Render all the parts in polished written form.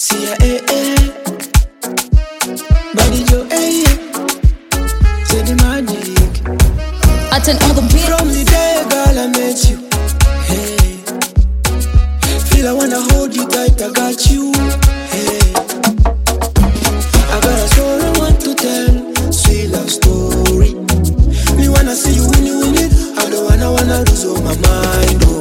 See ya, body Joe, say the magic. I turn all the beat. From the day, girl, I met you. Hey, feel I wanna hold you tight, I got you. Hey, I got a story I want to tell, sweet love story. Me wanna see you win it. I don't wanna lose all my mind. Oh,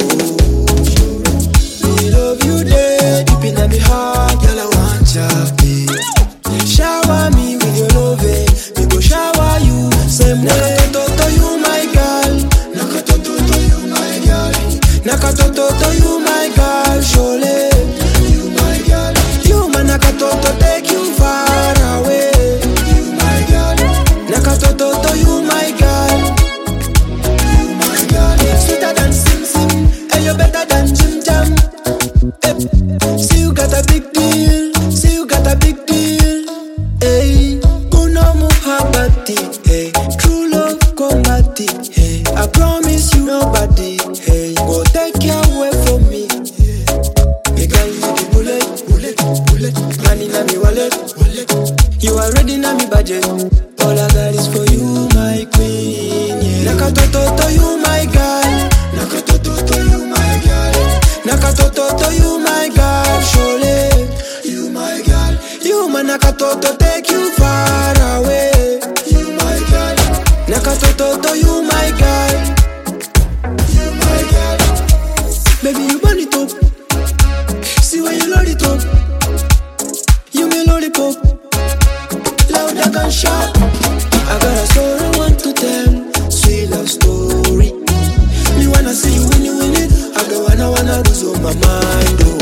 me love you there, deep in my heart, girl, I want ya. Hey, shower me with your love, me go shower you same way. Nakatoto, you my girl. Nakatoto, you my girl. Nakatoto, you my girl. Surely, you my girl. You my Nakatoto, take you far away. You my girl. Nakatoto, you my girl. You my girl. Sweeter than Sim Sim, and you better than Jim Jam. See you got a big deal. See you got a big deal. Hey, Uno Muhammadi. Hey, true love combati. Hey, I promise you nobody. Hey, go take your away from me. Me girl, you the bullet. Money na me wallet. You already na me budget. All I got is for you, my queen. Yeah. Nakatoto, you my girl. Nakatoto, you my girl. Nakatoto, you my girl. Surely, you my girl. You my Nakatoto, take you far away. You my girl. Nakatoto, you my girl. You my girl. Baby, you burn it up. See when you load it up. You may lollipop. Loud like a shot. I got a story I want to tell, sweet love story. Me wanna see you win it. I don't wanna lose all my mind. Oh.